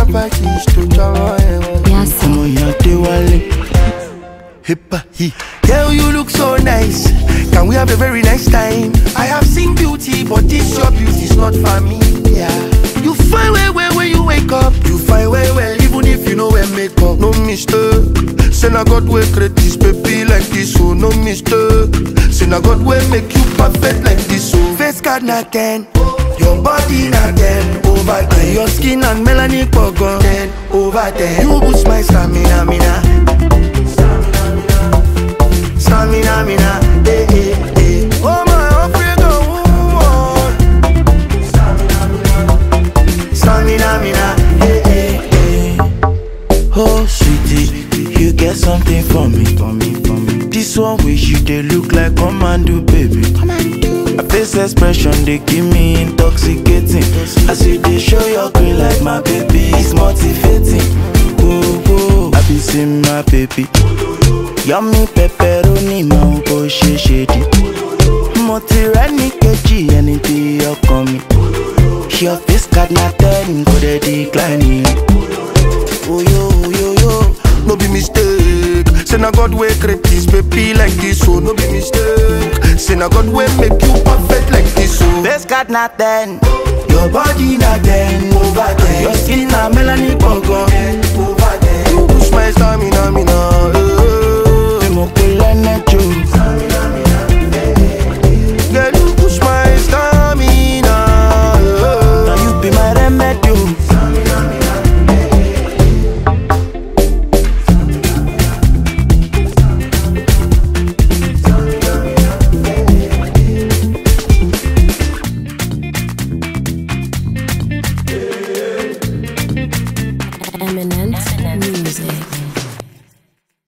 Papa used to draw. Yes, Come on, you're the wale. Hippa he. Girl, you look so nice. Can we have a very nice time? I have seen beauty, but this your beauty's not for me. Yeah. You find well when you wake up. You find well, even if you know where makeup. No mistake. Say na God will create this baby like this, so no mistake. Say na God will make you perfect like this, so face card not 10, your body not 10 over 10. Your skin and melanin pogon 10 over 10. You boost my stamina, stamina, eh, eh, eh. Oh my African woman, stamina, eh, eh, eh. Oh sweetie, you get something for me. This one wish you they look like commando, baby. My face expression they give me intoxicating. As you they show your green like my baby, it's motivating. Oh, I be seeing my baby. Yummy pepperoni, my boy shady. Motirani keji, anything you call me. Your face card not 10, go they declining. Oh yo, no be mistake. Say na God will create this baby like this, so no be mistake. Say na God will make you perfect like this, so face card not 10, your body not 10 over 10. Your skin na melanin pogon 10 over 10. You push my stamina, girl, you push my stamina. Now you be my remedy. Eminent music.